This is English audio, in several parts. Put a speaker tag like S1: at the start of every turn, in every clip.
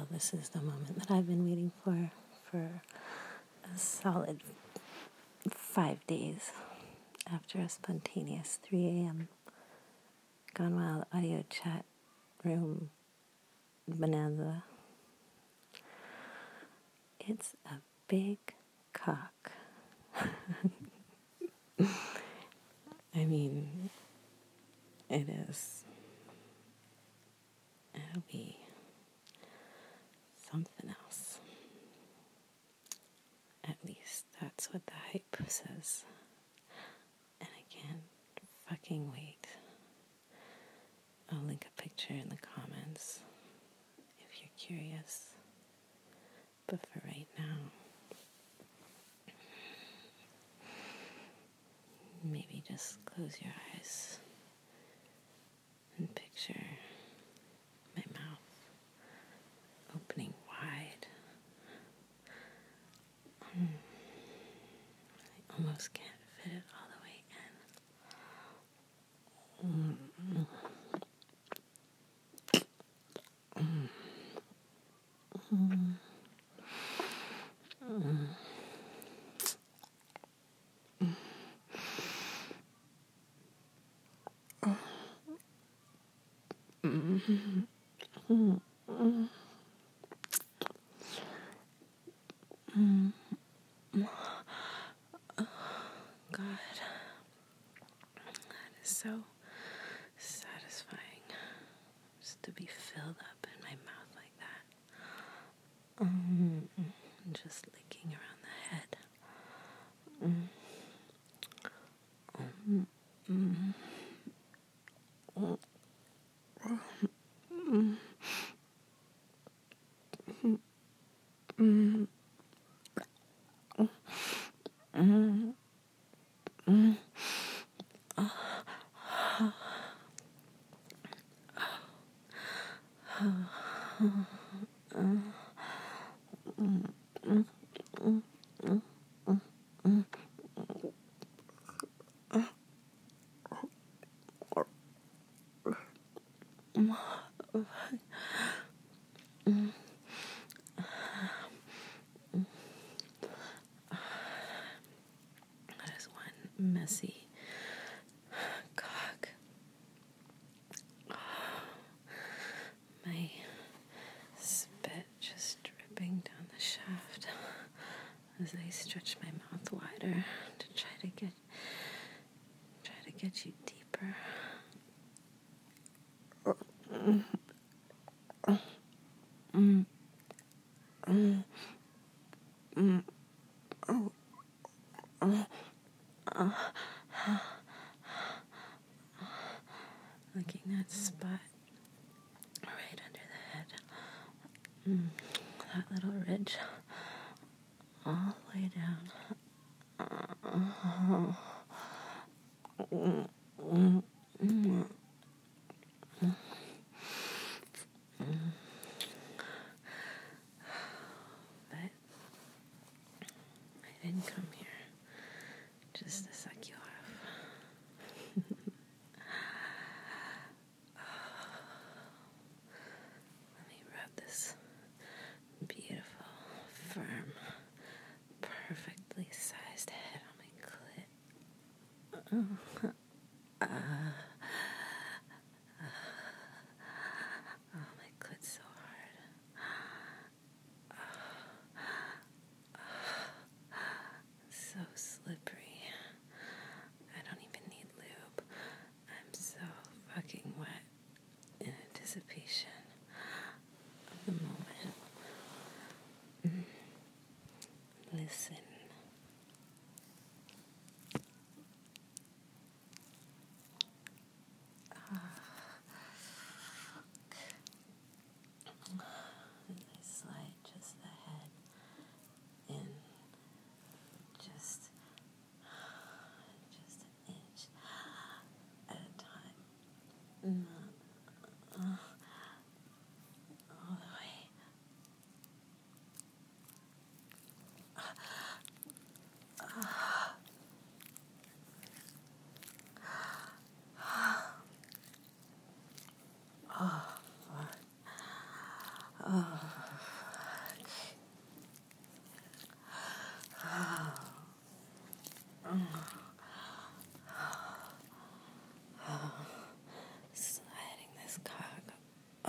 S1: well, this is the moment that I've been waiting for a solid 5 days after a spontaneous 3 a.m. Gone Wild audio chat room bonanza. It's a big cock. I mean, it is. It'll be something else. At least that's what the hype says. And I can't fucking wait. I'll link a picture in the comments if you're curious. But for right now, maybe just close your eyes and picture my mouth opening wide. I almost can't fit it all the way in. God, that is so satisfying, just to be filled up in my mouth like that. Just licking around the head. That is one messy cock. My spit just dripping down the shaft as I stretch my mouth wider to try to get you deeper. Looking that spot right under the head. That little ridge all the way down. But I didn't come here just to suck you off. Let me rub this beautiful, firm, perfectly sized head on my clit. Oh, my clit's so hard. So slippery. I don't even need lube. I'm so fucking wet in anticipation of the moment. Listen. I slide just the head in, just an inch at a time, not all the way.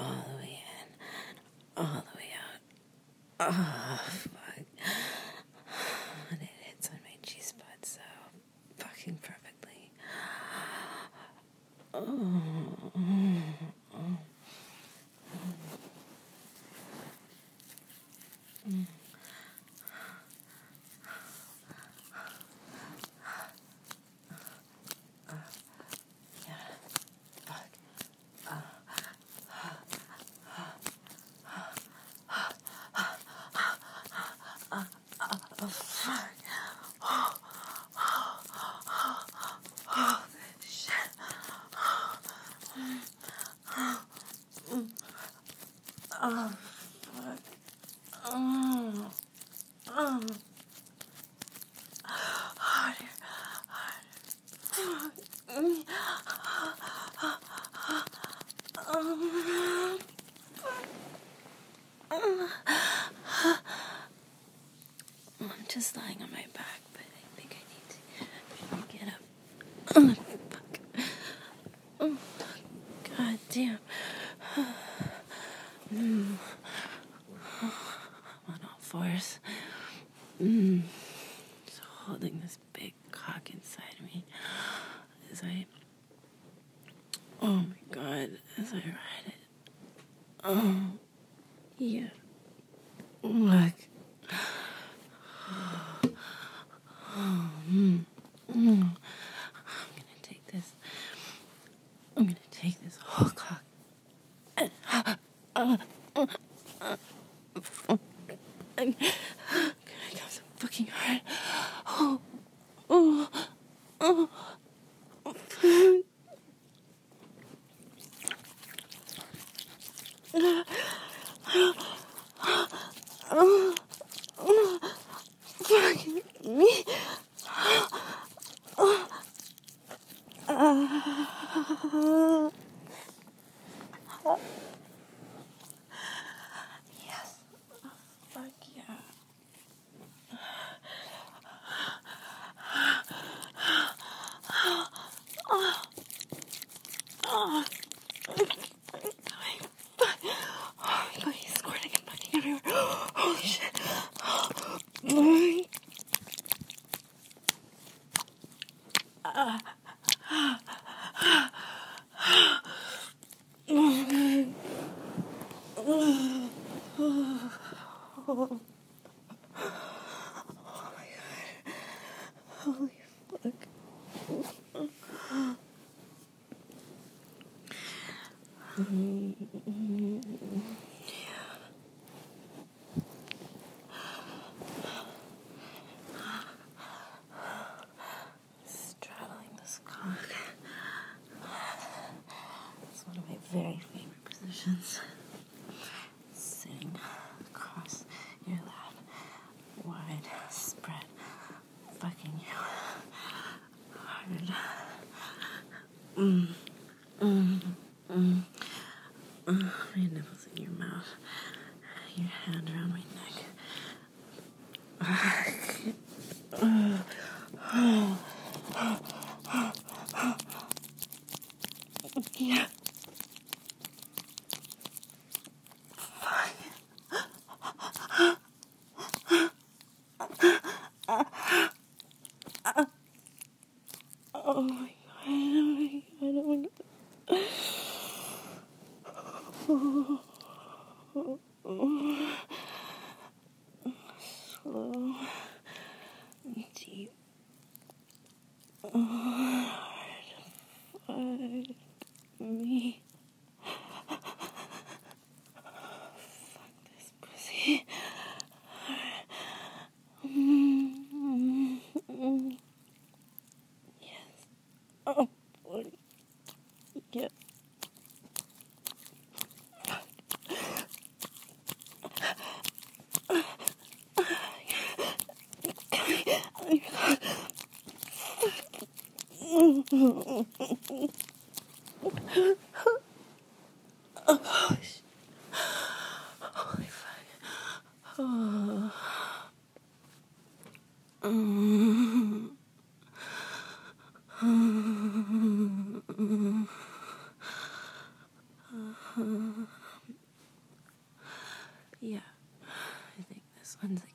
S1: all the way in, all the way out. Oh, fuck. And it hits on my G-spot so fucking perfectly. I'm just lying on my back, but I think I need to get up. Oh, fuck. Oh, God damn. I'm on all fours. Just holding this big cock inside me as oh my God, as I ride it. Oh, yeah. Look. I'm gonna take this whole cock. It comes so fucking hard. Fucking me. Yes. Fuck yeah. Oh my God, he's squirting and fucking everywhere. Holy shit. Holy fuck. Straddling this cock. It's one of my very favorite positions. Sitting across your lap, wide spread, fucking you hard. My nipples in your mouth, your hand around my neck. Yeah. Oh my God, oh my God. Slow, deep, hard, me. Fuck this pussy. Yes. Oh boy. Yeah. Oh, holy fuck. Oh. Yeah, I think this one's a